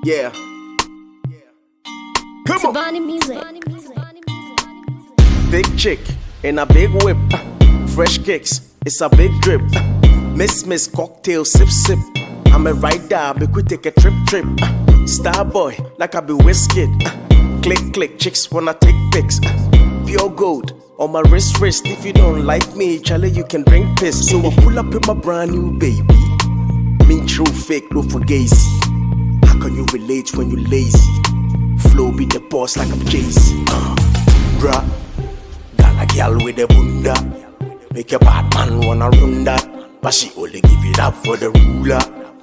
Yeah. Come on. Tabani music. Big chick in a big whip. Fresh kicks, it's a big drip. Miss cocktail, sip sip. I'm a rider, make we take a trip. Star boy, like I be whiskey. Click, chicks wanna take pics. Pure gold on my wrist. If you don't like me, Charlie, you can drink piss. So I pull up in my brand new baby. Mean true, fake, no fugazi. How can you relate when you lazy? Flow be the boss like I'm Jay-Z. Bruh, got a girl with a bunda. Make a bad man wanna run that, but she only give it up for the ruler.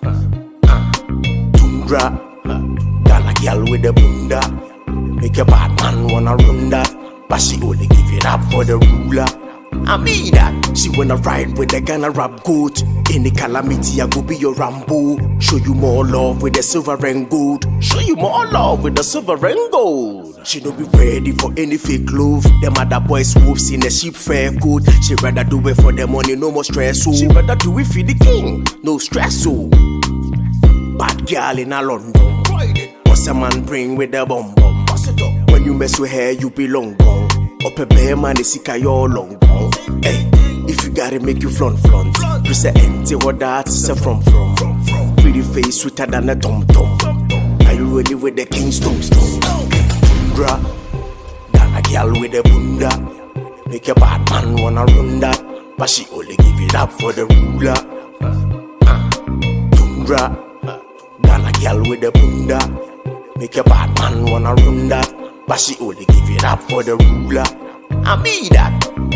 Tundra, got a girl with a bunda. Make a bad man wanna run that, but she only give it up for the ruler. I mean that. She wanna ride with the Ghana rap goat. In the calamity, I go be your Rambo. Show you more love with the silver and gold. Show you more love with the silver and gold. She no be ready for any fake love. Them other boys wolves in a sheep fair coat. She rather do it for the money, no more stress. So she rather do it for the king, no stress. So bad girl in a London. What's a man bring with the bomb? When you mess with her, you be long gone. Up a bear man is sick your long gone. Hey, if you got it, make you flaunt. Press a empty what that's a from. Pretty face sweeter than a tom. Are you ready with the king stone? Tundra, got a girl with a bunda. Make a bad man wanna run that, but she only give it up for the ruler. Tundra, got a girl with a bunda. Make a bad man wanna run that, but she only give it up for the ruler. I mean that.